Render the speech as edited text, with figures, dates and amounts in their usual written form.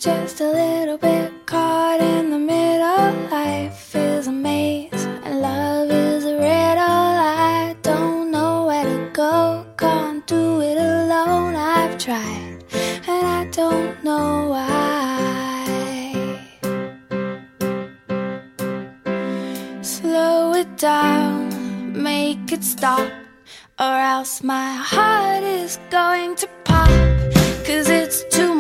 just a little bit caught in the middle. Life is a maze and love is a riddle. I don't know where to go, can't do it alone. I've tried and I don't know why. Slow it down, make it stop, or else my heart is going to pop. 'Cause it's too